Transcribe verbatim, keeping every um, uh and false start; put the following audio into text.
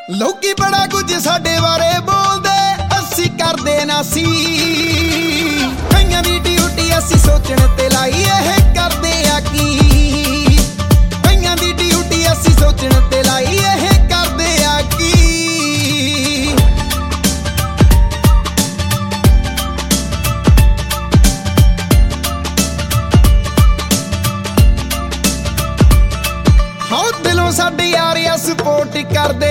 ਲੋਕੀ ਬੜਾ ਕੁਝ ਸਾਡੇ ਬਾਰੇ ਬੋਲਦੇ, ਅਸੀਂ ਕਰਦੇ ਨਾ ਸੀ। ਕਈਆਂ ਦੀ ਡਿਊਟੀ ਅਸੀਂ ਸੋਚਣ ਤੇ ਲਾਈ, ਇਹ ਕਰਦੇ ਆ ਕੀ। ਕਈਆਂ ਦੀ ਡਿਊਟੀ ਅਸੀਂ ਸੋਚਣ ਤੇ ਲਾਈ, ਇਹ ਕਰਦੇ ਆ ਕੀ। ਹਾਂ ਦਿਲੋਂ ਸਾਡੇ ਯਾਰ ਆ ਸਪੋਰਟ ਕਰਦੇ,